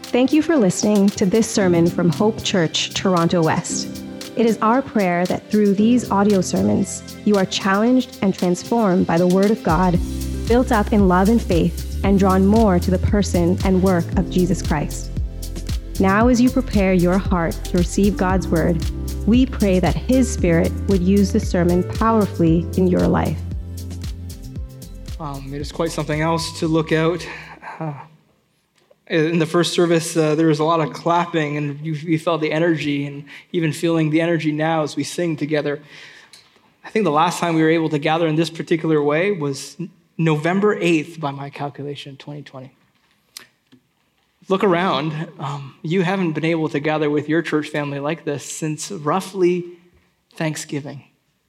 Thank you for listening to this sermon from Hope Church, Toronto West. It is our prayer that through these audio sermons, you are challenged and transformed by the Word of God, built up in love and faith, and drawn more to the person and work of Jesus Christ. Now, as you prepare your heart to receive God's Word, we pray that His Spirit would use the sermon powerfully in your life. It is quite something else to look out. In the first service, there was a lot of clapping, and you felt the energy, and even feeling the energy now as we sing together. I think the last time we were able to gather in this particular way was November 8th, by my calculation, 2020. Look around. You haven't been able to gather with your church family like this since roughly Thanksgiving.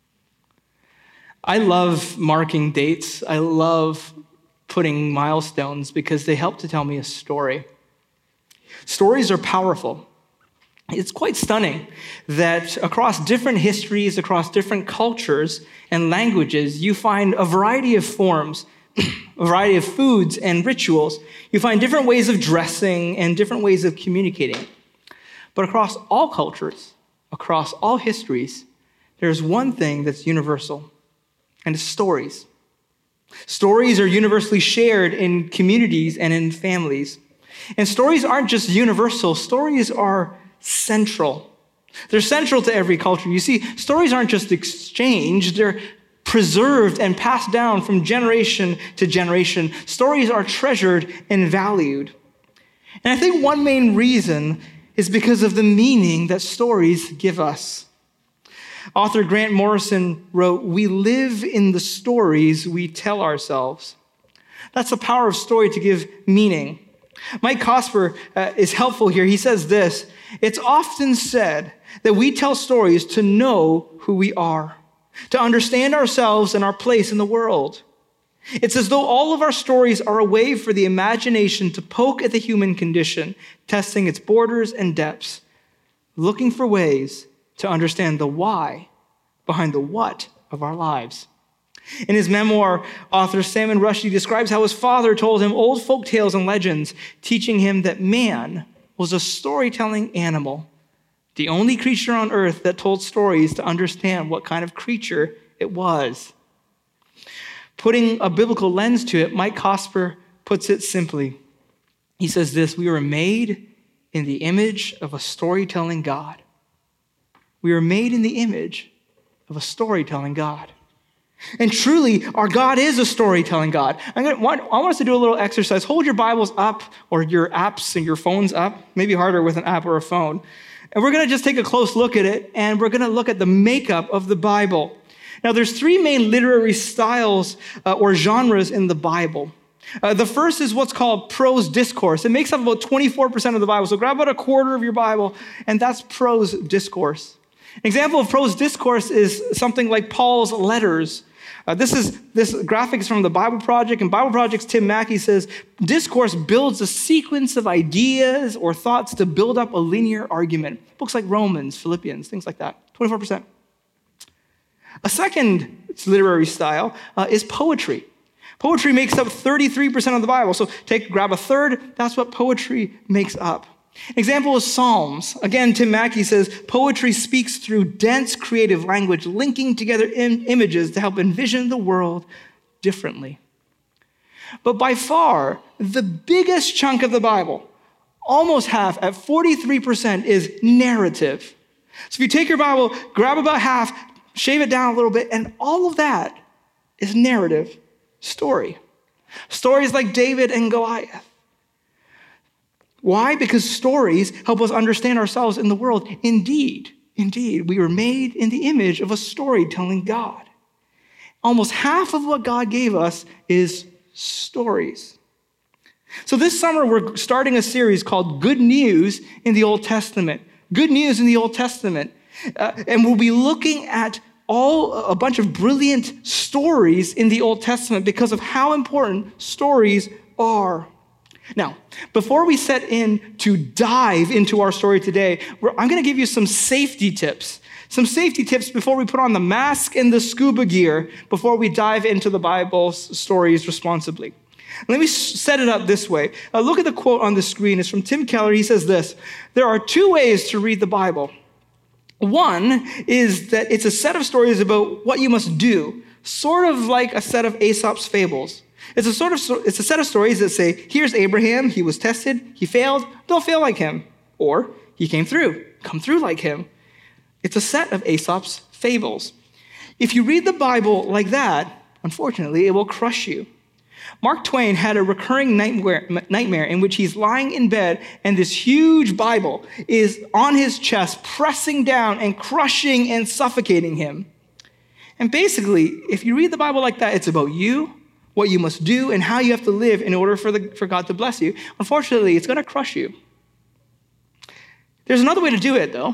I love marking dates. I love putting milestones because they help to tell me a story. Stories are powerful. It's quite stunning that across different histories, across different cultures and languages, you find a variety of forms, a variety of foods and rituals. You find different ways of dressing and different ways of communicating. But across all cultures, across all histories, there's one thing that's universal, and it's stories. Stories are universally shared in communities and in families. And stories aren't just universal, stories are central. They're central to every culture. You see, stories aren't just exchanged, they're preserved and passed down from generation to generation. Stories are treasured and valued. And I think one main reason is because of the meaning that stories give us. Author Grant Morrison wrote, "We live in the stories we tell ourselves." That's the power of story to give meaning. Mike Cosper is helpful here. He says this: "It's often said that we tell stories to know who we are, to understand ourselves and our place in the world. It's as though all of our stories are a way for the imagination to poke at the human condition, testing its borders and depths, looking for ways to understand the why behind the what of our lives." In his memoir, author Salman Rushdie describes how his father told him old folk tales and legends, teaching him that man was a storytelling animal, the only creature on earth that told stories to understand what kind of creature it was. Putting a biblical lens to it, Mike Cosper puts it simply. He says this: "We were made in the image of a storytelling God." We are made in the image of a storytelling God. And truly, our God is a storytelling God. I want us to do a little exercise. Hold your Bibles up, or your apps and your phones up. Maybe harder with an app or a phone. And we're going to just take a close look at it, and we're going to look at the makeup of the Bible. Now, there's three main literary styles or genres in the Bible. The first is what's called prose discourse. It makes up about 24% of the Bible. So grab about a quarter of your Bible, and that's prose discourse. An example of prose discourse is something like Paul's letters. This graphic is from the Bible Project, and Bible Project's Tim Mackey says, "Discourse builds a sequence of ideas or thoughts to build up a linear argument." Books like Romans, Philippians, things like that, 24%. A second literary style is poetry. Poetry makes up 33% of the Bible. So grab a third, that's what poetry makes up. An example is Psalms. Again, Tim Mackey says, "Poetry speaks through dense creative language, linking together images to help envision the world differently." But by far, the biggest chunk of the Bible, almost half, at 43%, is narrative. So if you take your Bible, grab about half, shave it down a little bit, and all of that is narrative story. Stories like David and Goliath. Why? Because stories help us understand ourselves in the world. Indeed, we were made in the image of a storytelling God. Almost half of what God gave us is stories. So this summer, we're starting a series called Good News in the Old Testament. Good News in the Old Testament. And we'll be looking at a bunch of brilliant stories in the Old Testament because of how important stories are. Now, before we set in to dive into our story today, I'm going to give you some safety tips. Some safety tips before we put on the mask and the scuba gear, before we dive into the Bible's stories responsibly. Let me set it up this way. Look at the quote on the screen. It's from Tim Keller. He says this: there are two ways to read the Bible. One is that it's a set of stories about what you must do, sort of like a set of Aesop's fables. It's a set of stories that say, here's Abraham, he was tested, he failed, don't fail like him. Or he came through, come through like him. It's a set of Aesop's fables. If you read the Bible like that, unfortunately, it will crush you. Mark Twain had a recurring nightmare in which he's lying in bed and this huge Bible is on his chest, pressing down and crushing and suffocating him. And basically, if you read the Bible like that, it's about you, what you must do, and how you have to live in order for God to bless you. Unfortunately, it's going to crush you. There's another way to do it, though.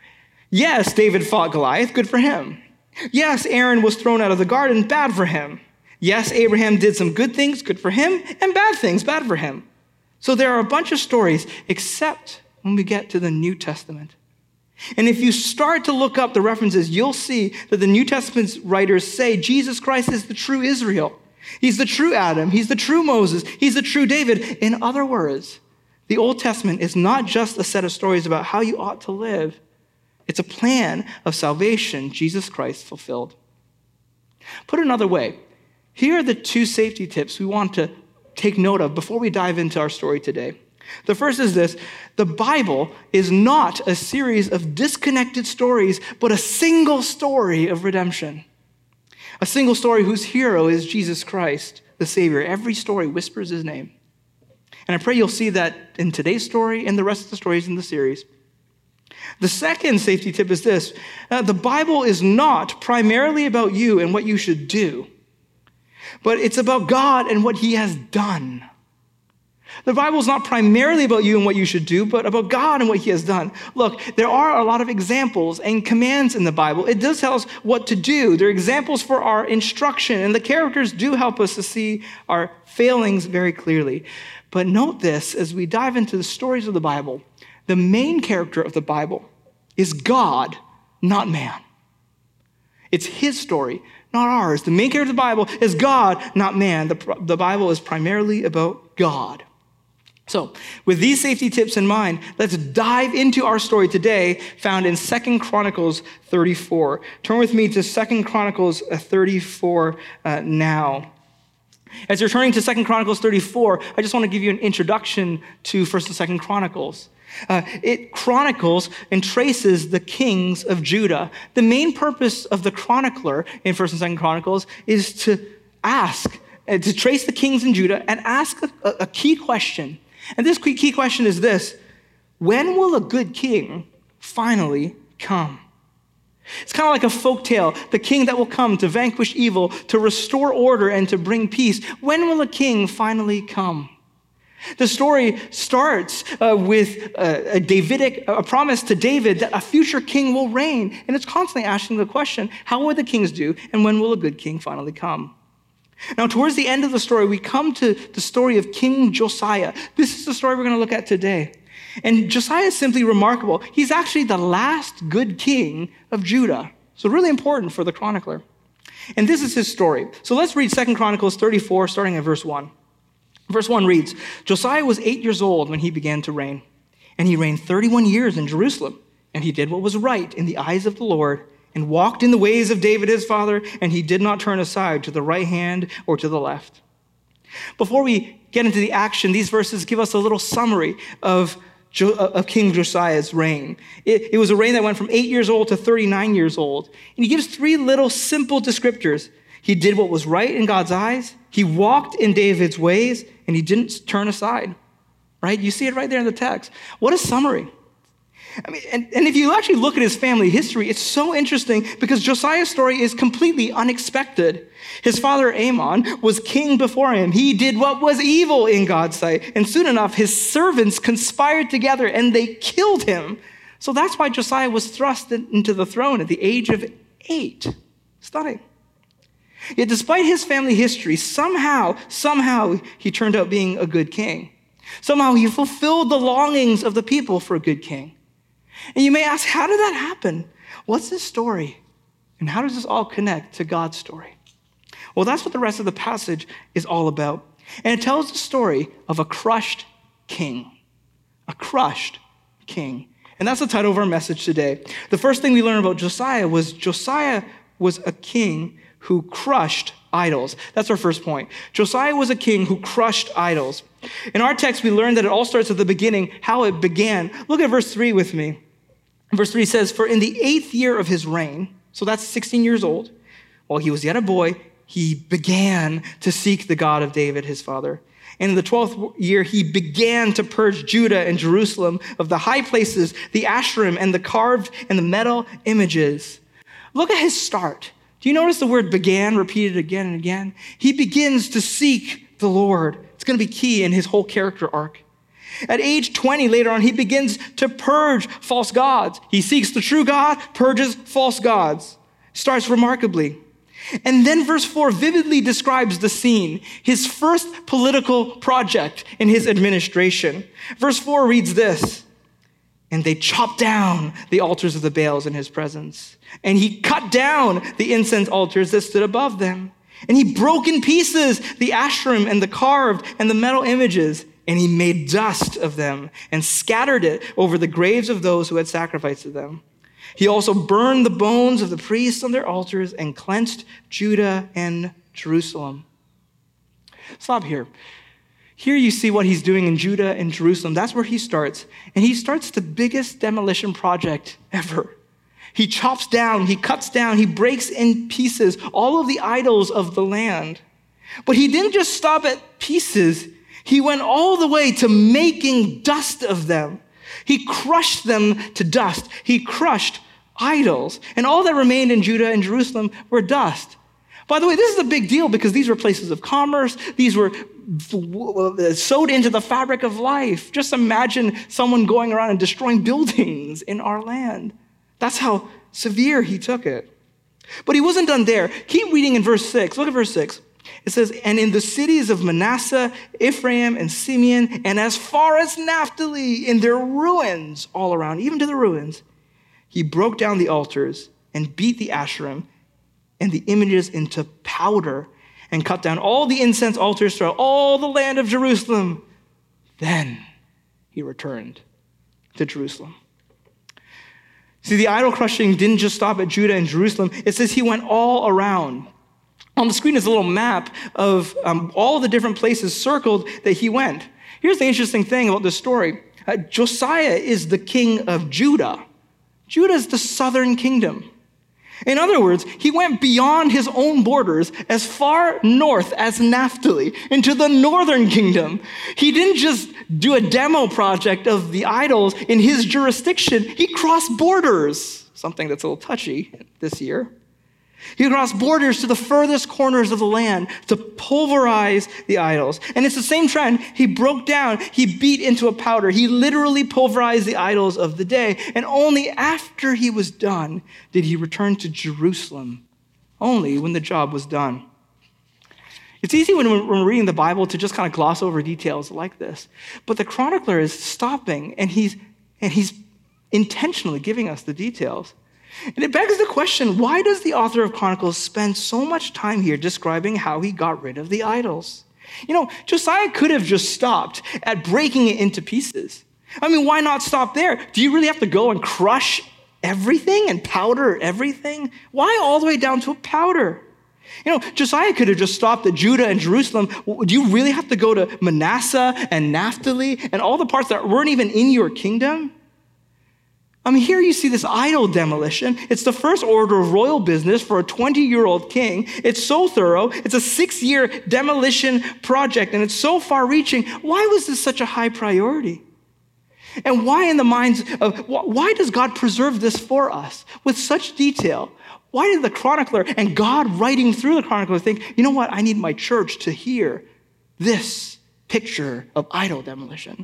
Yes, David fought Goliath, good for him. Yes, Aaron was thrown out of the garden, bad for him. Yes, Abraham did some good things, good for him, and bad things, bad for him. So there are a bunch of stories, except when we get to the New Testament. And if you start to look up the references, you'll see that the New Testament writers say Jesus Christ is the true Israel. He's the true Adam. He's the true Moses. He's the true David. In other words, the Old Testament is not just a set of stories about how you ought to live. It's a plan of salvation Jesus Christ fulfilled. Put another way, here are the two safety tips we want to take note of before we dive into our story today. The first is this: the Bible is not a series of disconnected stories, but a single story of redemption. A single story whose hero is Jesus Christ, the Savior. Every story whispers his name. And I pray you'll see that in today's story and the rest of the stories in the series. The second safety tip is this: the Bible is not primarily about you and what you should do, but it's about God and what he has done. The Bible is not primarily about you and what you should do, but about God and what he has done. Look, there are a lot of examples and commands in the Bible. It does tell us what to do. They're examples for our instruction, and the characters do help us to see our failings very clearly. But note this, as we dive into the stories of the Bible, the main character of the Bible is God, not man. It's his story, not ours. The main character of the Bible is God, not man. The Bible is primarily about God. So, with these safety tips in mind, let's dive into our story today, found in 2 Chronicles 34. Turn with me to 2 Chronicles 34 now. As you're turning to 2 Chronicles 34, I just want to give you an introduction to 1st and 2nd Chronicles. It chronicles and traces the kings of Judah. The main purpose of the chronicler in 1st and 2nd Chronicles is to trace the kings in Judah and ask a key question. And this key question is this: when will a good king finally come? It's kind of like a folk tale, the king that will come to vanquish evil, to restore order, and to bring peace. When will a king finally come? The story starts with a promise to David that a future king will reign. And it's constantly asking the question, how will the kings do, and when will a good king finally come? Now, towards the end of the story, we come to the story of King Josiah. This is the story we're going to look at today. And Josiah is simply remarkable. He's actually the last good king of Judah. So really important for the chronicler. And this is his story. So let's read 2 Chronicles 34, starting at verse 1. Verse 1 reads, Josiah was 8 years old when he began to reign, and he reigned 31 years in Jerusalem. And he did what was right in the eyes of the Lord, and walked in the ways of David his father, and he did not turn aside to the right hand or to the left. Before we get into the action, these verses give us a little summary of King Josiah's reign. It was a reign that went from 8 years old to 39 years old. And he gives three little simple descriptors. He did what was right in God's eyes, he walked in David's ways, and he didn't turn aside. Right? You see it right there in the text. What a summary. I mean, and if you actually look at his family history, it's so interesting because Josiah's story is completely unexpected. His father Amon was king before him. He did what was evil in God's sight. And soon enough, his servants conspired together and they killed him. So that's why Josiah was thrust into the throne at the age of 8. Stunning. Yet despite his family history, somehow he turned out being a good king. Somehow he fulfilled the longings of the people for a good king. And you may ask, how did that happen? What's this story? And how does this all connect to God's story? Well, that's what the rest of the passage is all about. And it tells the story of a crushed king. A crushed king. And that's the title of our message today. The first thing we learned about Josiah was a king who crushed idols. That's our first point. Josiah was a king who crushed idols. In our text, we learned that it all starts at the beginning, how it began. Look at verse 3 with me. Verse 3 says, "For in the 8th year of his reign," so that's 16 years old, while he was yet a boy, he began to seek the God of David, his father. And in the 12th year, he began to purge Judah and Jerusalem of the high places, the Asherim, and the carved and the metal images. Look at his start. Do you notice the word began repeated again and again? He begins to seek the Lord. It's going to be key in his whole character arc. At age 20, later on, he begins to purge false gods. He seeks the true God, purges false gods. Starts remarkably. And then verse 4 vividly describes the scene, his first political project in his administration. Verse 4 reads this, "And they chopped down the altars of the Baals in his presence. And he cut down the incense altars that stood above them. And he broke in pieces the Asherim and the carved and the metal images. And he made dust of them and scattered it over the graves of those who had sacrificed to them. He also burned the bones of the priests on their altars and cleansed Judah and Jerusalem." Stop here. Here you see what he's doing in Judah and Jerusalem. That's where he starts. And he starts the biggest demolition project ever. He chops down, he cuts down, he breaks in pieces all of the idols of the land. But he didn't just stop at pieces. He went all the way to making dust of them. He crushed them to dust. He crushed idols. And all that remained in Judah and Jerusalem were dust. By the way, this is a big deal because these were places of commerce. These were sewed into the fabric of life. Just imagine someone going around and destroying buildings in our land. That's how severe he took it. But he wasn't done there. Keep reading in verse 6. Look at verse 6. It says, "And in the cities of Manasseh, Ephraim, and Simeon, and as far as Naphtali, in their ruins all around, even to the ruins, he broke down the altars and beat the Asherim and the images into powder and cut down all the incense altars throughout all the land of Jerusalem. Then he returned to Jerusalem." See, the idol crushing didn't just stop at Judah and Jerusalem. It says he went all around. On the screen is a little map of all the different places circled that he went. Here's the interesting thing about this story. Josiah is the king of Judah. Judah is the southern kingdom. In other words, he went beyond his own borders as far north as Naphtali into the northern kingdom. He didn't just do a demo project of the idols in his jurisdiction. He crossed borders, something that's a little touchy this year. He crossed borders to the furthest corners of the land to pulverize the idols. And it's the same trend. He broke down, he beat into a powder. He literally pulverized the idols of the day. And only after he was done did he return to Jerusalem, only when the job was done. It's easy when we're reading the Bible to just kind of gloss over details like this. But the chronicler is stopping, and he's intentionally giving us the details. And it begs the question, why does the author of Chronicles spend so much time here describing how he got rid of the idols? You know, Josiah could have just stopped at breaking it into pieces. I mean, why not stop there? Do you really have to go and crush everything and powder everything? Why all the way down to a powder? You know, Josiah could have just stopped at Judah and Jerusalem. Do you really have to go to Manasseh and Naphtali and all the parts that weren't even in your kingdom? I mean, here you see this idol demolition. It's the first order of royal business for a 20-year-old king. It's so thorough. It's a 6-year demolition project, and it's so far-reaching. Why was this such a high priority? And why why does God preserve this for us with such detail? Why did the chronicler and God writing through the chronicler think, you know what, I need my church to hear this picture of idol demolition?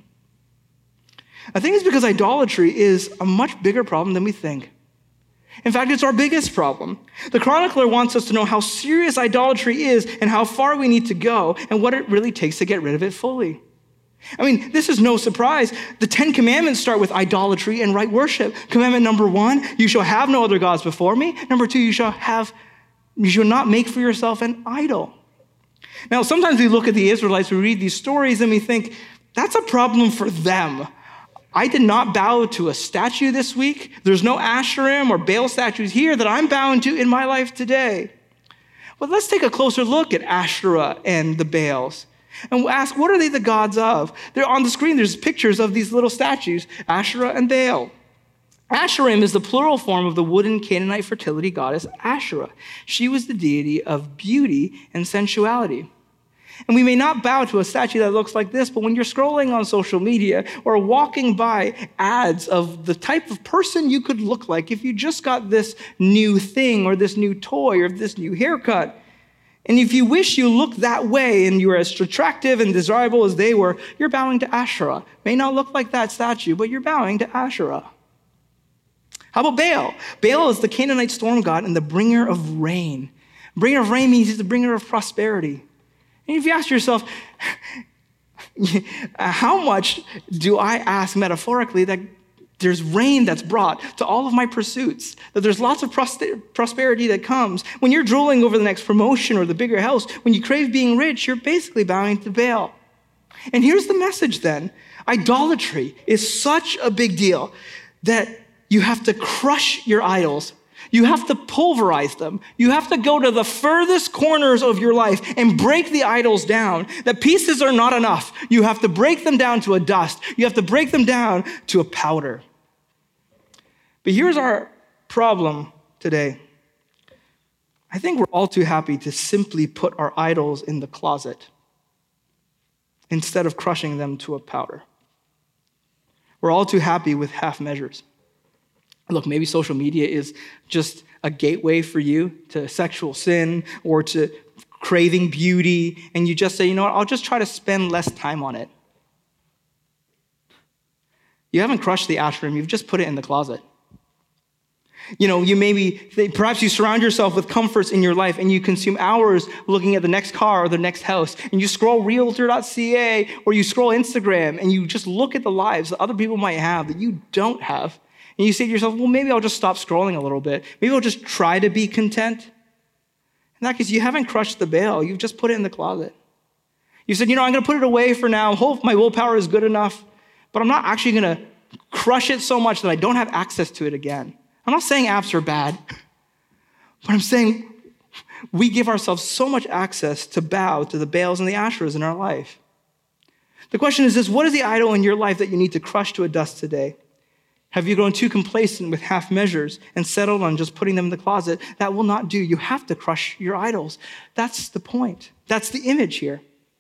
I think it's because idolatry is a much bigger problem than we think. In fact, it's our biggest problem. The chronicler wants us to know how serious idolatry is and how far we need to go and what it really takes to get rid of it fully. I mean, this is no surprise. The 10 Commandments start with idolatry and right worship. Commandment number 1, you shall have no other gods before me. Number 2, you shall not make for yourself an idol. Now, sometimes we look at the Israelites, we read these stories, and we think, that's a problem for them. I did not bow to a statue this week. There's no Asherim or Baal statues here that I'm bowing to in my life today. But let's take a closer look at Asherah and the Baals and we'll ask, what are they the gods of? They're on the screen, there's pictures of these little statues, Asherah and Baal. Asherim is the plural form of the wooden Canaanite fertility goddess Asherah. She was the deity of beauty and sensuality. And we may not bow to a statue that looks like this, but when you're scrolling on social media or walking by ads of the type of person you could look like if you just got this new thing or this new toy or this new haircut, and if you wish you looked that way and you were as attractive and desirable as they were, you're bowing to Asherah. May not look like that statue, but you're bowing to Asherah. How about Baal? Baal is the Canaanite storm god and the bringer of rain. Bringer of rain means he's the bringer of prosperity. And if you ask yourself, how much do I ask metaphorically that there's rain that's brought to all of my pursuits, that there's lots of prosperity that comes? When you're drooling over the next promotion or the bigger house, when you crave being rich, you're basically bowing to Baal. And here's the message then. Idolatry is such a big deal that you have to crush your idols. You have to pulverize them. You have to go to the furthest corners of your life and break the idols down. The pieces are not enough. You have to break them down to a dust. You have to break them down to a powder. But here's our problem today. I think we're all too happy to simply put our idols in the closet instead of crushing them to a powder. We're all too happy with half measures. Look, maybe social media is just a gateway for you to sexual sin or to craving beauty, and you just say, you know what, I'll just try to spend less time on it. You haven't crushed the Asherim, you've just put it in the closet. You know, perhaps you surround yourself with comforts in your life and you consume hours looking at the next car or the next house, and you scroll realtor.ca or you scroll Instagram and you just look at the lives that other people might have that you don't have. And you say to yourself, well, maybe I'll just stop scrolling a little bit. Maybe I'll just try to be content. In that case, you haven't crushed the Baal. You've just put it in the closet. You said, I'm going to put it away for now. Hope my willpower is good enough. But I'm not actually going to crush it so much that I don't have access to it again. I'm not saying apps are bad. But I'm saying we give ourselves so much access to bow to the Baals and the Asherahs in our life. The question is this: what is the idol in your life that you need to crush to a dust today? Have you grown too complacent with half measures and settled on just putting them in the closet? That will not do. You have to crush your idols. That's the point. That's the image here.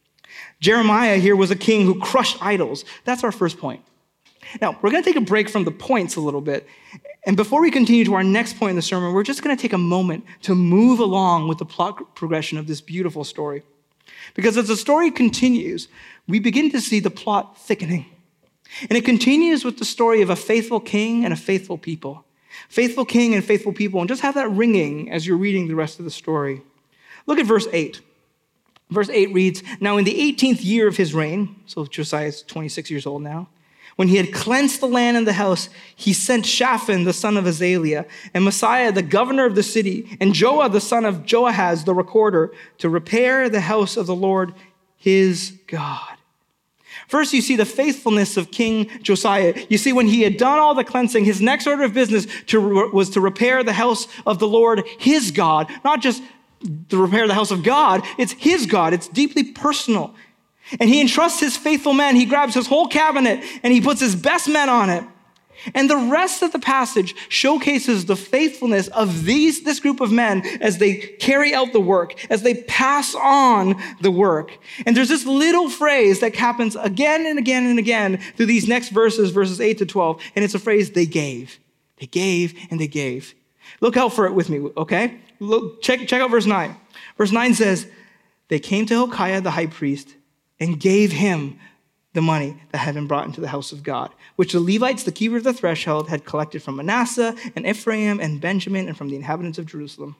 Jeremiah here was a king who crushed idols. That's our first point. Now, we're going to take a break from the points a little bit. And before we continue to our next point in the sermon, we're just going to take a moment to move along with the plot progression of this beautiful story. Because as the story continues, we begin to see the plot thickening. And it continues with the story of a faithful king and a faithful people. Faithful king and faithful people. And just have that ringing as you're reading the rest of the story. Look at verse 8. Verse 8 reads, "Now in the 18th year of his reign," so Josiah is 26 years old now, "when he had cleansed the land and the house, he sent Shaphan the son of Azaliah, and Messiah the governor of the city, and Joah the son of Joahaz the recorder, to repair the house of the Lord his God." First, you see the faithfulness of King Josiah. You see, when he had done all the cleansing, his next order of business was to repair the house of the Lord, his God. Not just to repair the house of God, it's his God. It's deeply personal. And he entrusts his faithful men. He grabs his whole cabinet and he puts his best men on it. And the rest of the passage showcases the faithfulness of this group of men as they carry out the work, as they pass on the work. And there's this little phrase that happens again and again and again through these next verses 8 to 12. And it's a phrase, they gave. They gave and they gave. Look out for it with me, okay? Check out verse 9. Verse 9 says, "They came to Hilkiah the high priest and gave him the money that had been brought into the house of God, which the Levites, the keeper of the threshold, had collected from Manasseh and Ephraim and Benjamin and from the inhabitants of Jerusalem.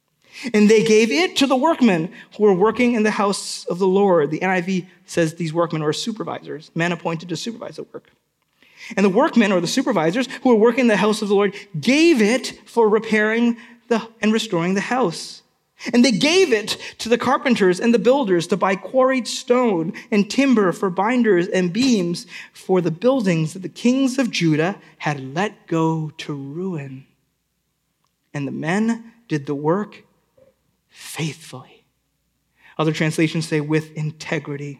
And they gave it to the workmen who were working in the house of the Lord." The NIV says these workmen were supervisors, men appointed to supervise the work. "And the workmen, or the supervisors, who were working in the house of the Lord, gave it for repairing and restoring the house. And they gave it to the carpenters and the builders to buy quarried stone and timber for binders and beams for the buildings that the kings of Judah had let go to ruin. And the men did the work faithfully. Other translations say with integrity.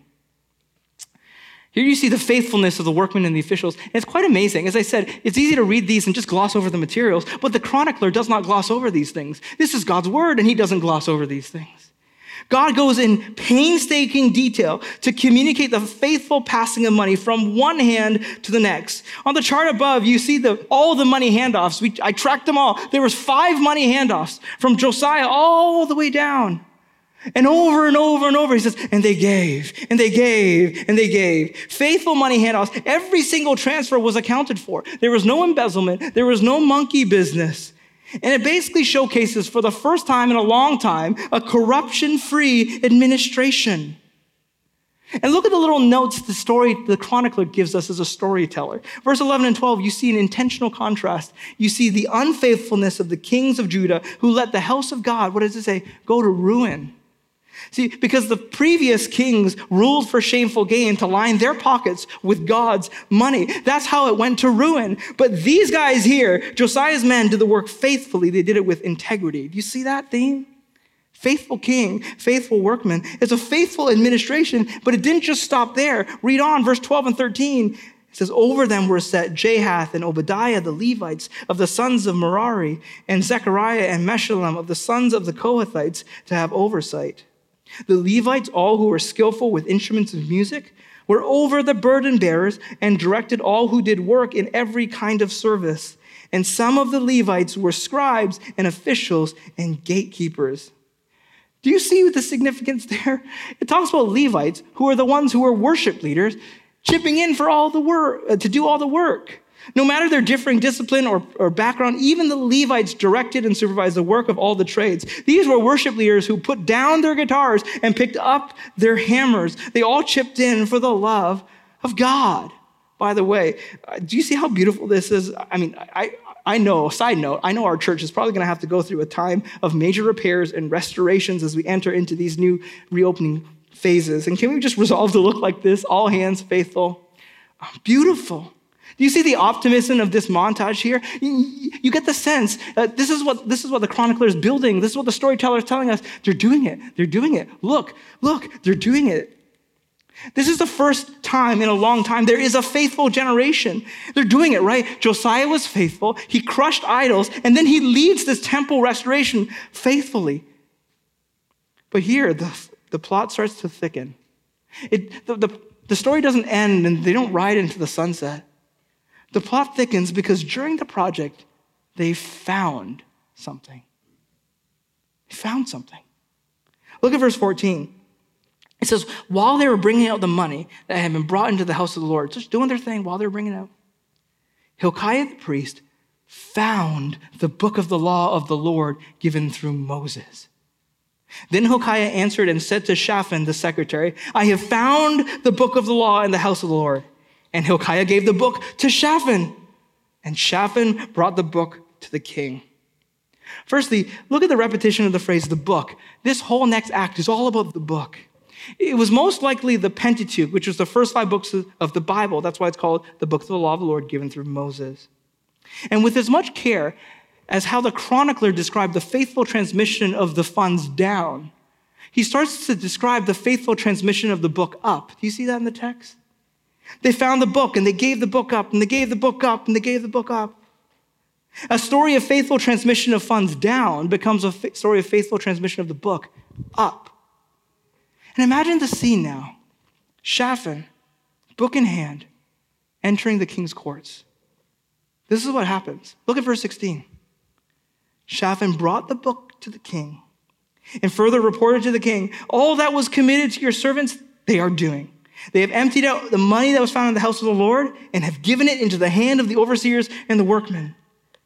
Here you see the faithfulness of the workmen and the officials. And it's quite amazing. As I said, it's easy to read these and just gloss over the materials, but the chronicler does not gloss over these things. This is God's word, and he doesn't gloss over these things. God goes in painstaking detail to communicate the faithful passing of money from one hand to the next. On the chart above, you see all the money handoffs. I tracked them all. There was 5 money handoffs from Josiah all the way down. And over and over and over, he says, and they gave, and they gave, and they gave. Faithful money handoffs. Every single transfer was accounted for. There was no embezzlement. There was no monkey business. And it basically showcases, for the first time in a long time, a corruption-free administration. And look at the little notes the chronicler gives us as a storyteller. Verse 11 and 12, you see an intentional contrast. You see the unfaithfulness of the kings of Judah who let the house of God, what does it say, go to ruin. See, because the previous kings ruled for shameful gain to line their pockets with God's money. That's how it went to ruin. But these guys here, Josiah's men, did the work faithfully. They did it with integrity. Do you see that theme? Faithful king, faithful workman. It's a faithful administration, but it didn't just stop there. Read on, verse 12 and 13. It says, over them were set Jahath and Obadiah, the Levites, of the sons of Merari, and Zechariah and Meshullam, of the sons of the Kohathites, to have oversight. The Levites, all who were skillful with instruments of music, were over the burden bearers and directed all who did work in every kind of service. And some of the Levites were scribes and officials and gatekeepers. Do you see the significance there? It talks about Levites, who are the ones who are worship leaders, chipping in for all the work, to do all the work. No matter their differing discipline or background, even the Levites directed and supervised the work of all the trades. These were worship leaders who put down their guitars and picked up their hammers. They all chipped in for the love of God. By the way, do you see how beautiful this is? I mean, I know, side note, I know our church is probably going to have to go through a time of major repairs and restorations as we enter into these new reopening phases. And can we just resolve to look like this? All hands faithful. Beautiful. Do you see the optimism of this montage here? You get the sense that this is what the chronicler is building. This is what the storyteller is telling us. They're doing it. They're doing it. Look, they're doing it. This is the first time in a long time there is a faithful generation. They're doing it, right? Josiah was faithful. He crushed idols, and then he leads this temple restoration faithfully. But here, the plot starts to thicken. The story doesn't end, and they don't ride into the sunset. The plot thickens because during the project, they found something. They found something. Look at verse 14. It says, while they were bringing out the money that had been brought into the house of the Lord, just doing their thing while they were bringing it out, Hilkiah the priest found the book of the law of the Lord given through Moses. Then Hilkiah answered and said to Shaphan the secretary, I have found the book of the law in the house of the Lord. And Hilkiah gave the book to Shaphan, and Shaphan brought the book to the king. Firstly, look at the repetition of the phrase, the book. This whole next act is all about the book. It was most likely the Pentateuch, which was the first 5 books of the Bible. That's why it's called the book of the law of the Lord given through Moses. And with as much care as how the chronicler described the faithful transmission of the funds down, he starts to describe the faithful transmission of the book up. Do you see that in the text? They found the book, and they gave the book up, and they gave the book up, and they gave the book up. A story of faithful transmission of funds down becomes a story of faithful transmission of the book up. And imagine the scene now. Shaphan, book in hand, entering the king's courts. This is what happens. Look at verse 16. Shaphan brought the book to the king and further reported to the king, all that was committed to your servants, they are doing. They have emptied out the money that was found in the house of the Lord and have given it into the hand of the overseers and the workmen.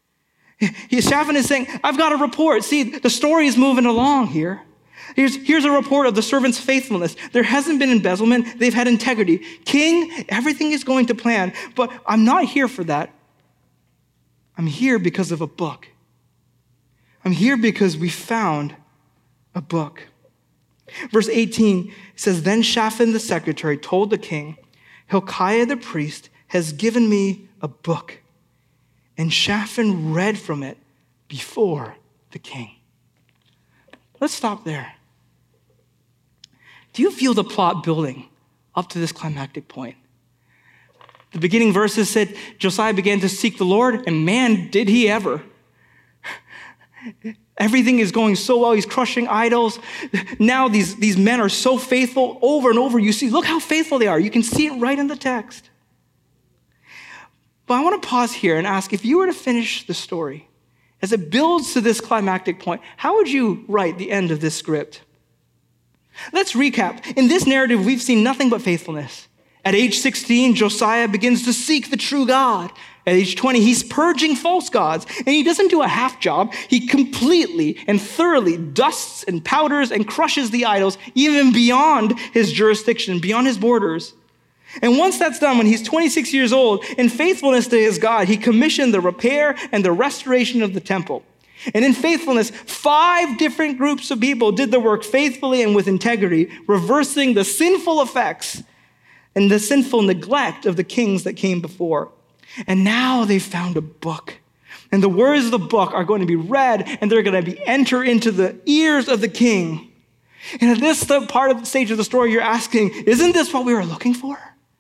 Shaphan is saying, I've got a report. See, the story is moving along here. Here's a report of the servant's faithfulness. There hasn't been embezzlement. They've had integrity. King, everything is going to plan, but I'm not here for that. I'm here because of a book. I'm here because we found a book. Verse 18 says, then Shaphan the secretary told the king, Hilkiah the priest has given me a book. And Shaphan read from it before the king. Let's stop there. Do you feel the plot building up to this climactic point? The beginning verses said, Josiah began to seek the Lord, and man, did he ever. Everything is going so well. He's crushing idols. Now these men are so faithful over and over. You see, look how faithful they are. You can see it right in the text. But I want to pause here and ask, if you were to finish the story, as it builds to this climactic point, how would you write the end of this script? Let's recap. In this narrative, we've seen nothing but faithfulness. At age 16, Josiah begins to seek the true God. At age 20, he's purging false gods, and he doesn't do a half job. He completely and thoroughly dusts and powders and crushes the idols, even beyond his jurisdiction, beyond his borders. And once that's done, when he's 26 years old, in faithfulness to his God, he commissioned the repair and the restoration of the temple. And in faithfulness, 5 different groups of people did the work faithfully and with integrity, reversing the sinful effects and the sinful neglect of the kings that came before. And now they've found a book. And the words of the book are going to be read, and they're going to enter into the ears of the king. And at this part of the stage of the story, you're asking, isn't this what we were looking for?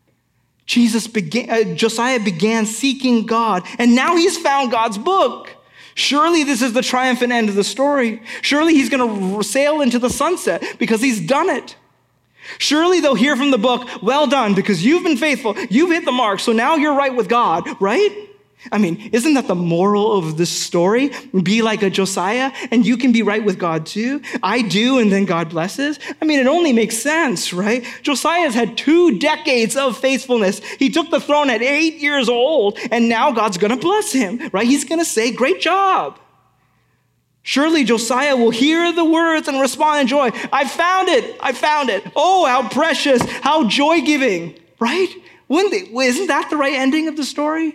Josiah began seeking God, and now he's found God's book. Surely this is the triumphant end of the story. Surely he's going to sail into the sunset because he's done it. Surely they'll hear from the book, well done, because you've been faithful, you've hit the mark, so now you're right with God, right? I mean, isn't that the moral of this story? Be like a Josiah, and you can be right with God too. I do, and then God blesses. I mean, it only makes sense, right? Josiah's had 2 decades of faithfulness. He took the throne at 8 years old, and now God's going to bless him, right? He's going to say, great job. Surely Josiah will hear the words and respond in joy. I found it. Oh, how precious, how joy-giving, right? Isn't that the right ending of the story?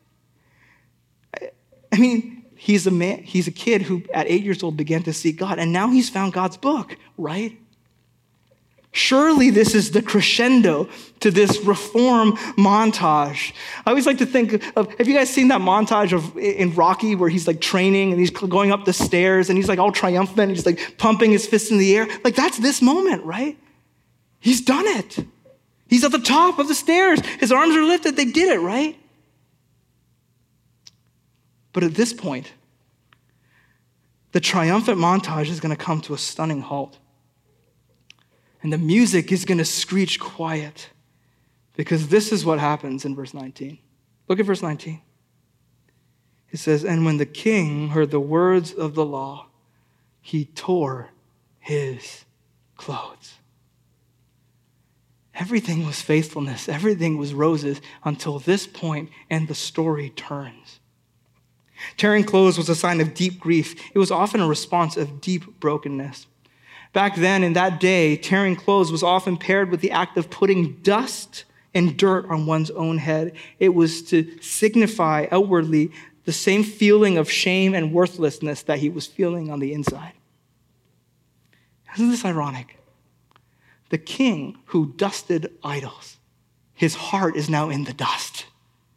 I mean, he's a kid who at 8 years old began to seek God, and now he's found God's book, right? Surely this is the crescendo to this reform montage. I always like to think of, have you guys seen that montage in Rocky where he's like training and he's going up the stairs and he's like all triumphant, he's like pumping his fists in the air? Like that's this moment, right? He's done it. He's at the top of the stairs. His arms are lifted. They did it, right? But at this point, the triumphant montage is going to come to a stunning halt. And the music is going to screech quiet, because this is what happens in verse 19. Look at verse 19. It says, and when the king heard the words of the law, he tore his clothes. Everything was faithfulness. Everything was roses until this point, and the story turns. Tearing clothes was a sign of deep grief. It was often a response of deep brokenness. Back then, in that day, tearing clothes was often paired with the act of putting dust and dirt on one's own head. It was to signify outwardly the same feeling of shame and worthlessness that he was feeling on the inside. Isn't this ironic? The king who dusted idols, his heart is now in the dust.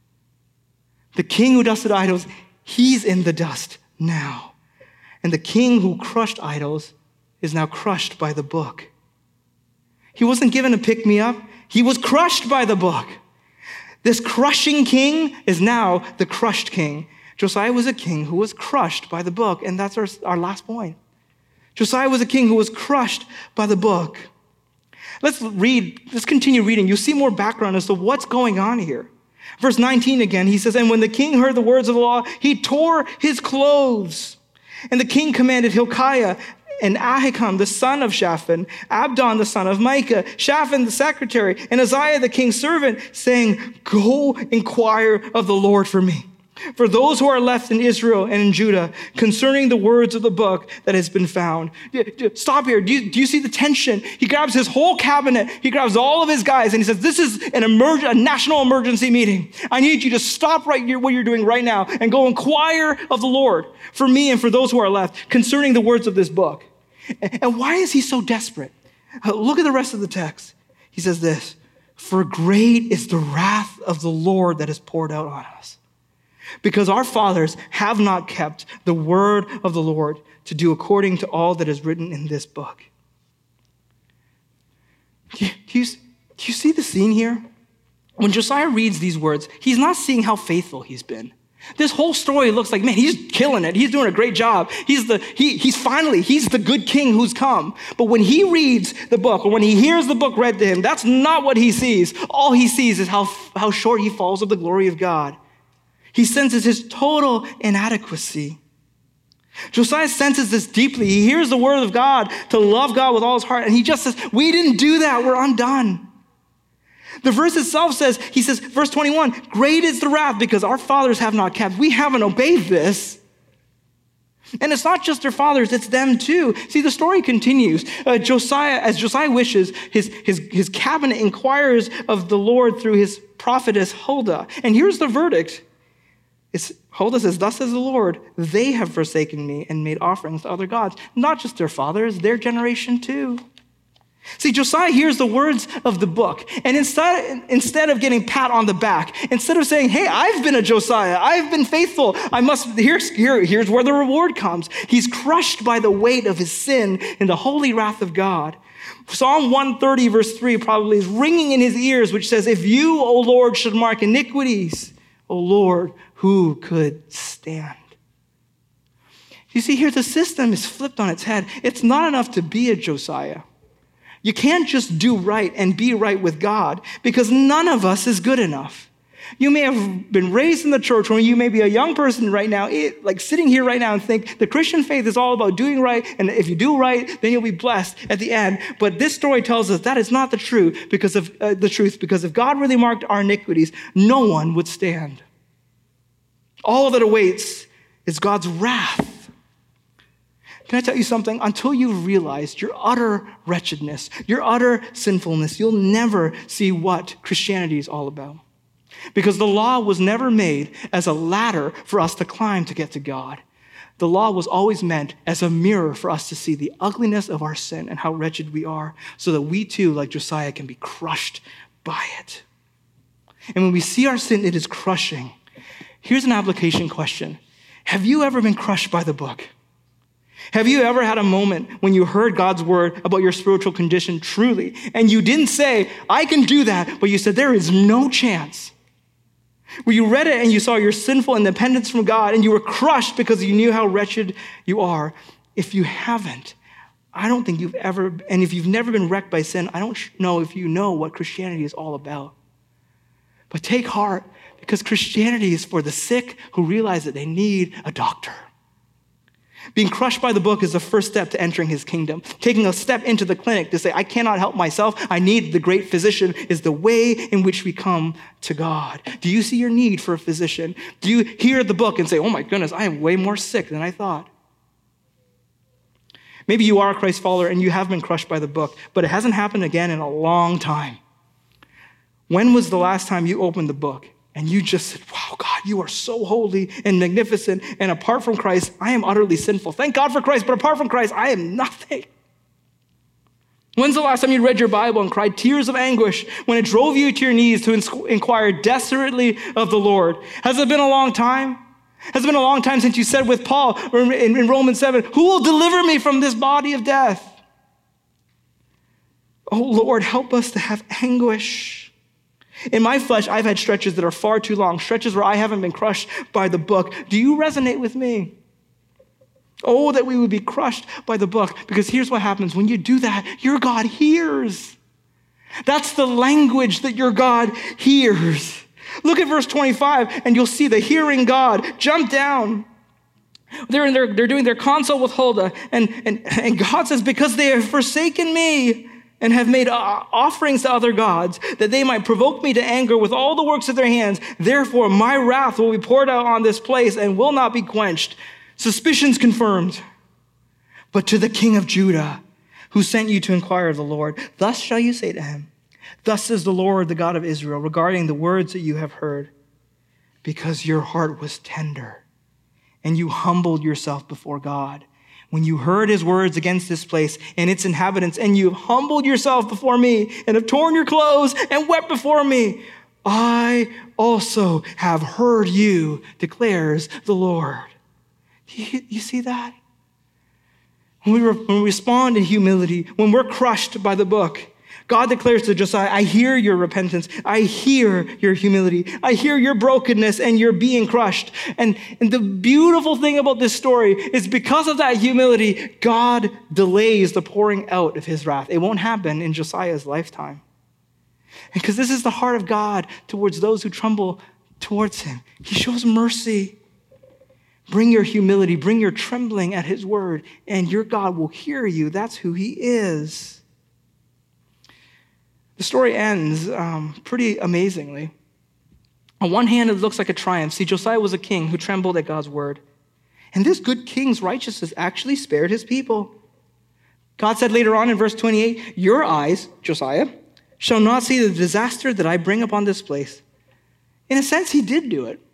The king who dusted idols, he's in the dust now. And the king who crushed idols is now crushed by the book. He wasn't given a pick-me-up. He was crushed by the book. This crushing king is now the crushed king. Josiah was a king who was crushed by the book, and that's our last point. Josiah was a king who was crushed by the book. Let's continue reading. You'll see more background as to what's going on here. Verse 19 again, he says, and when the king heard the words of the law, he tore his clothes. And the king commanded Hilkiah and Ahikam, the son of Shaphan, Abdon, the son of Micah, Shaphan, the secretary, and Uzziah, the king's servant, saying, go inquire of the Lord for me, for those who are left in Israel and in Judah, concerning the words of the book that has been found. Stop here. Do you see the tension? He grabs his whole cabinet. He grabs all of his guys, and he says, this is a national emergency meeting. I need you to stop what you're doing right now and go inquire of the Lord for me and for those who are left concerning the words of this book. And why is he so desperate? Look at the rest of the text. He says this, for great is the wrath of the Lord that is poured out on us, because our fathers have not kept the word of the Lord to do according to all that is written in this book. Do you see the scene here? When Josiah reads these words, he's not seeing how faithful he's been. This whole story looks like, man, he's killing it. He's doing a great job. He's the good king who's come. But when he reads the book, or when he hears the book read to him, that's not what he sees. All he sees is how short he falls of the glory of God. He senses his total inadequacy. Josiah senses this deeply. He hears the word of God to love God with all his heart, and he just says, we didn't do that. We're undone. The verse itself says, he says, verse 21, great is the wrath because our fathers have not kept. We haven't obeyed this. And it's not just their fathers, it's them too. See, the story continues. As Josiah wishes, his cabinet inquires of the Lord through his prophetess Huldah. And here's the verdict. Huldah says, thus says the Lord, they have forsaken me and made offerings to other gods. Not just their fathers, their generation too. See, Josiah hears the words of the book, and instead of getting pat on the back, instead of saying, hey, I've been a Josiah, I've been faithful, here's where the reward comes. He's crushed by the weight of his sin and the holy wrath of God. Psalm 130, verse 3 probably is ringing in his ears, which says, if you, O Lord, should mark iniquities, O Lord, who could stand? You see here, the system is flipped on its head. It's not enough to be a Josiah. You can't just do right and be right with God because none of us is good enough. You may have been raised in the church, or you may be a young person right now, like sitting here right now and think the Christian faith is all about doing right, and if you do right, then you'll be blessed at the end. But this story tells us that is not the truth because if God really marked our iniquities, no one would stand. All that awaits is God's wrath. Can I tell you something? Until you've realized your utter wretchedness, your utter sinfulness, you'll never see what Christianity is all about. Because the law was never made as a ladder for us to climb to get to God. The law was always meant as a mirror for us to see the ugliness of our sin and how wretched we are, so that we too, like Josiah, can be crushed by it. And when we see our sin, it is crushing. Here's an application question. Have you ever been crushed by the book? Have you ever had a moment when you heard God's word about your spiritual condition truly, and you didn't say, I can do that, but you said, there is no chance? Where you read it and you saw your sinful independence from God, and you were crushed because you knew how wretched you are. If you haven't, I don't think you've ever, and if you've never been wrecked by sin, I don't know if you know what Christianity is all about. But take heart, because Christianity is for the sick who realize that they need a doctor. Being crushed by the book is the first step to entering his kingdom. Taking a step into the clinic to say, I cannot help myself, I need the great physician, is the way in which we come to God. Do you see your need for a physician? Do you hear the book and say, oh my goodness, I am way more sick than I thought? Maybe you are a Christ follower and you have been crushed by the book, but it hasn't happened again in a long time. When was the last time you opened the book and you just said, wow, God, you are so holy and magnificent, and apart from Christ, I am utterly sinful. Thank God for Christ, but apart from Christ, I am nothing. When's the last time you read your Bible and cried tears of anguish when it drove you to your knees to inquire desperately of the Lord? Has it been a long time? Has it been a long time since you said with Paul in Romans 7, who will deliver me from this body of death? Oh Lord, help us to have anguish. In my flesh, I've had stretches that are far too long, stretches where I haven't been crushed by the book. Do you resonate with me? Oh, that we would be crushed by the book, because here's what happens. When you do that, your God hears. That's the language that your God hears. Look at verse 25, and you'll see the hearing God jump down. They're doing their consult with Huldah, and God says, because they have forsaken me and have made offerings to other gods, that they might provoke me to anger with all the works of their hands. Therefore, my wrath will be poured out on this place and will not be quenched. Suspicions confirmed. But to the king of Judah, who sent you to inquire of the Lord, thus shall you say to him, thus says the Lord, the God of Israel, regarding the words that you have heard, because your heart was tender and you humbled yourself before God when you heard his words against this place and its inhabitants, and you have humbled yourself before me and have torn your clothes and wept before me, I also have heard you, declares the Lord. You see that? When we respond in humility, when we're crushed by the book, God declares to Josiah, I hear your repentance. I hear your humility. I hear your brokenness and you're being crushed. And the beautiful thing about this story is because of that humility, God delays the pouring out of his wrath. It won't happen in Josiah's lifetime. And because this is the heart of God towards those who tremble towards him. He shows mercy. Bring your humility, bring your trembling at his word, and your God will hear you. That's who he is. The story ends pretty amazingly. On one hand, it looks like a triumph. See, Josiah was a king who trembled at God's word. And this good king's righteousness actually spared his people. God said later on in verse 28, your eyes, Josiah, shall not see the disaster that I bring upon this place. In a sense, he did do it.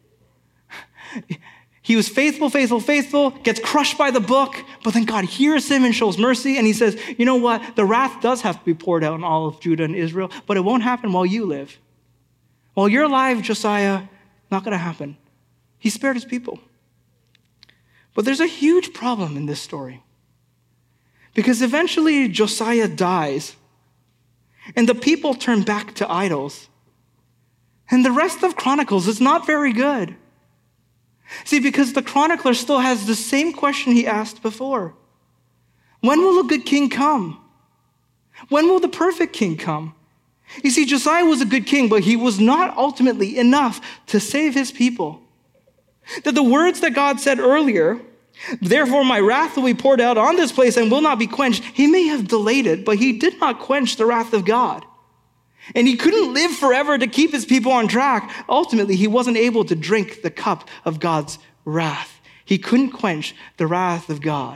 He was faithful, gets crushed by the book, but then God hears him and shows mercy, and he says, you know what? The wrath does have to be poured out on all of Judah and Israel, but it won't happen while you live. While you're alive, Josiah, not going to happen. He spared his people. But there's a huge problem in this story, because eventually Josiah dies, and the people turn back to idols. And the rest of Chronicles is not very good. See, because the chronicler still has the same question he asked before. When will a good king come? When will the perfect king come? You see, Josiah was a good king, but he was not ultimately enough to save his people. That the words that God said earlier, therefore my wrath will be poured out on this place and will not be quenched, he may have delayed it, but he did not quench the wrath of God. And he couldn't live forever to keep his people on track. Ultimately, he wasn't able to drink the cup of God's wrath. He couldn't quench the wrath of God.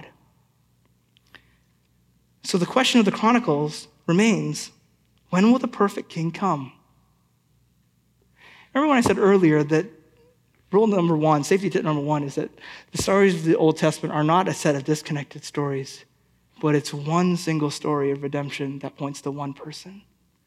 So the question of the Chronicles remains, when will the perfect king come? Remember when I said earlier that rule number one, safety tip number one, is that the stories of the Old Testament are not a set of disconnected stories, but it's one single story of redemption that points to one person.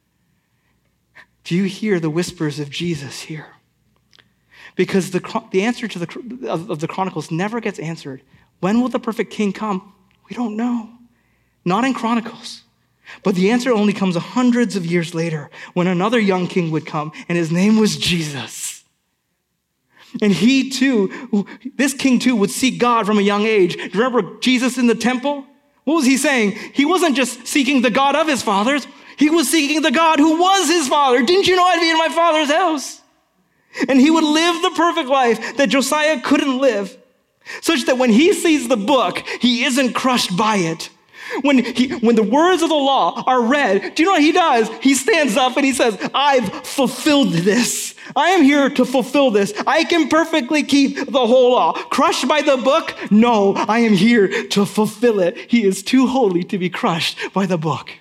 Do you hear the whispers of Jesus here? Because the answer to the Chronicles never gets answered. When will the perfect king come? We don't know. Not in Chronicles. But the answer only comes hundreds of years later when another young king would come, and his name was Jesus. And he too, this king too, would seek God from a young age. Do you remember Jesus in the temple? What was he saying? He wasn't just seeking the God of his fathers. He was seeking the God who was his father. Didn't you know I'd be in my father's house? And he would live the perfect life that Josiah couldn't live, such that when he sees the book, he isn't crushed by it. When the words of the law are read, do you know what he does? He stands up and he says, I've fulfilled this. I am here to fulfill this. I can perfectly keep the whole law. Crushed by the book? No, I am here to fulfill it. He is too holy to be crushed by the book.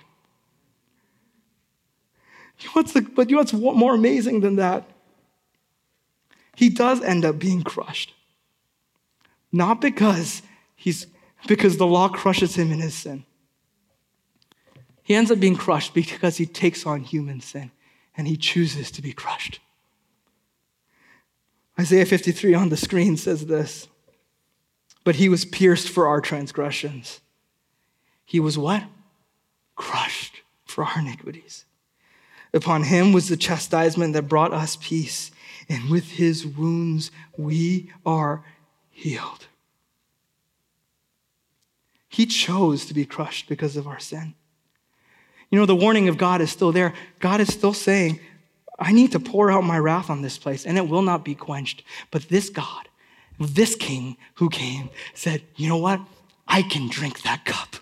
But you know what's more amazing than that? He does end up being crushed. Not because the law crushes him in his sin. He ends up being crushed because he takes on human sin and he chooses to be crushed. Isaiah 53 on the screen says this, but he was pierced for our transgressions. He was what? Crushed for our iniquities. Upon him was the chastisement that brought us peace, and with his wounds we are healed. He chose to be crushed because of our sin. You know, the warning of God is still there. God is still saying, I need to pour out my wrath on this place, and it will not be quenched. But this God, this king who came, said, you know what? I can drink that cup.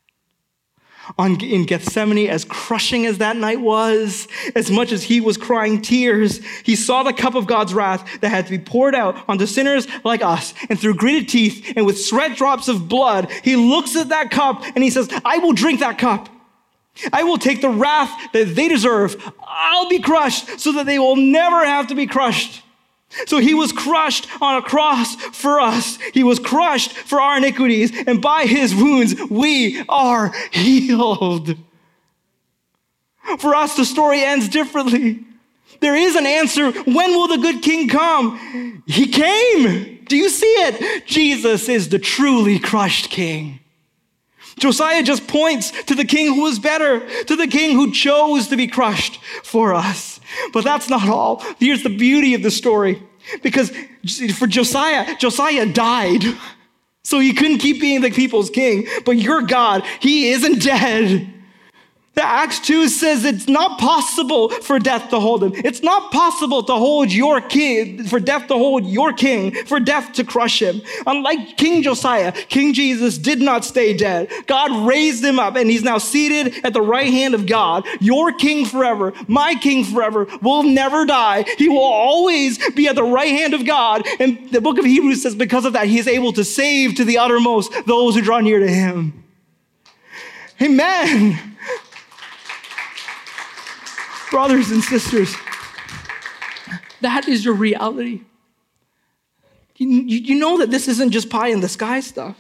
In Gethsemane, as crushing as that night was, as much as he was crying tears, he saw the cup of God's wrath that had to be poured out onto sinners like us. And through gritted teeth and with sweat drops of blood, he looks at that cup and he says, I will drink that cup. I will take the wrath that they deserve. I'll be crushed so that they will never have to be crushed. So he was crushed on a cross for us. He was crushed for our iniquities, and by his wounds, we are healed. For us, the story ends differently. There is an answer. When will the good king come? He came. Do you see it? Jesus is the truly crushed king. Josiah just points to the king who was better, to the king who chose to be crushed for us. But that's not all. Here's the beauty of the story. Because for Josiah died. So he couldn't keep being the people's king. But your God, he isn't dead. Acts 2 says it's not possible for death to hold him. It's not possible to hold your king, for death to hold your king, for death to crush him. Unlike King Josiah, King Jesus did not stay dead. God raised him up, and he's now seated at the right hand of God. Your king forever, my king forever, will never die. He will always be at the right hand of God. And the book of Hebrews says because of that, he is able to save to the uttermost those who draw near to him. Amen. Brothers and sisters, that is your reality. You know that this isn't just pie in the sky stuff.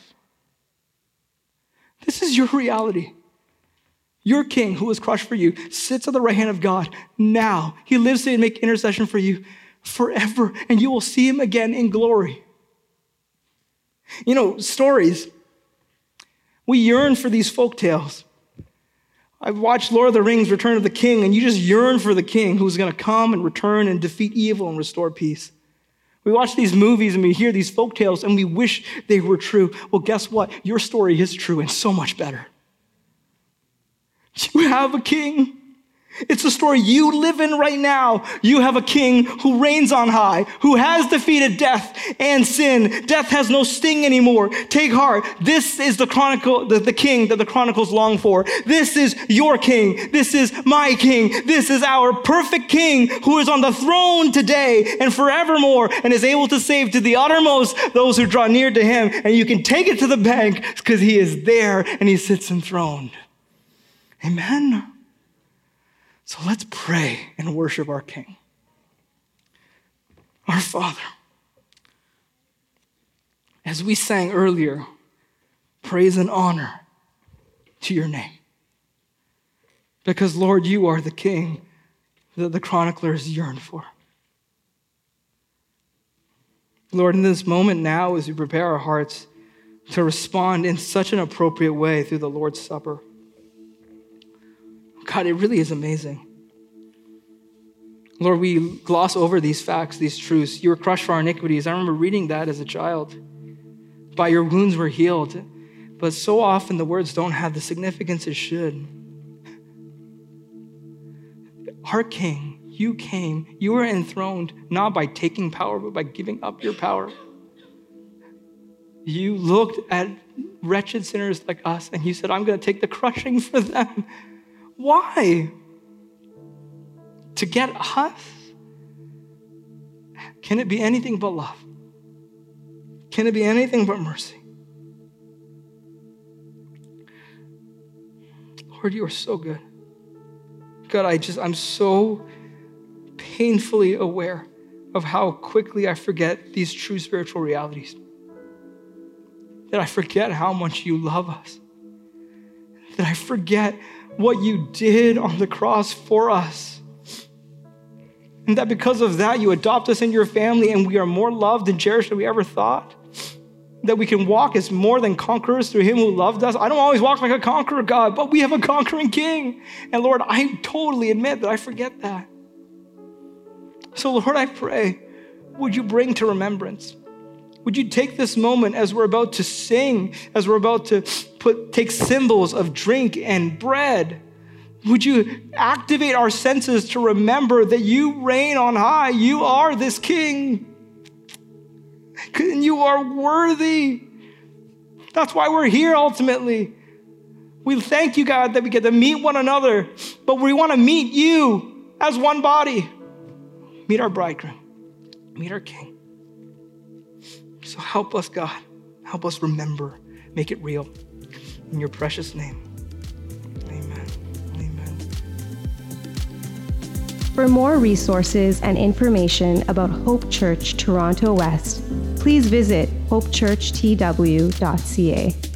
This is your reality. Your king who was crushed for you sits at the right hand of God now. He lives to make intercession for you forever, and you will see him again in glory. You know, stories. We yearn for these folk tales. I've watched Lord of the Rings, Return of the King, and you just yearn for the king who's going to come and return and defeat evil and restore peace. We watch these movies and we hear these folk tales and we wish they were true. Well, guess what? Your story is true and so much better. You have a king. It's a story you live in right now. You have a king who reigns on high, who has defeated death and sin. Death has no sting anymore. Take heart. This is the king that the chronicles long for. This is your king. This is my king. This is our perfect king who is on the throne today and forevermore and is able to save to the uttermost those who draw near to him. And you can take it to the bank because he is there and he sits enthroned. Amen. So let's pray and worship our King. Our Father, as we sang earlier, praise and honor to your name. Because, Lord, you are the King that the chroniclers yearn for. Lord, in this moment now, as we prepare our hearts to respond in such an appropriate way through the Lord's Supper, God, it really is amazing. Lord, we gloss over these facts, these truths. You were crushed for our iniquities. I remember reading that as a child. By your wounds we're healed. But so often the words don't have the significance it should. Our King, you came. You were enthroned not by taking power, but by giving up your power. You looked at wretched sinners like us and you said, I'm going to take the crushing for them. Why? To get us? Can it be anything but love? Can it be anything but mercy? Lord, you are so good. God, I'm so painfully aware of how quickly I forget these true spiritual realities. That I forget how much you love us. That I forget what you did on the cross for us. And that because of that, you adopt us into your family and we are more loved and cherished than we ever thought. That we can walk as more than conquerors through him who loved us. I don't always walk like a conqueror, God, but we have a conquering King. And Lord, I totally admit that I forget that. So Lord, I pray, would you bring to remembrance? Would you take this moment as we're about to sing, as we're about to take symbols of drink and bread? Would you activate our senses to remember that you reign on high? You are this King. And you are worthy. That's why we're here ultimately. We thank you, God, that we get to meet one another, but we want to meet you as one body. Meet our bridegroom. Meet our King. So help us, God. Help us remember. Make it real. In your precious name. Amen. Amen. For more resources and information about Hope Church Toronto West, please visit hopechurchtw.ca.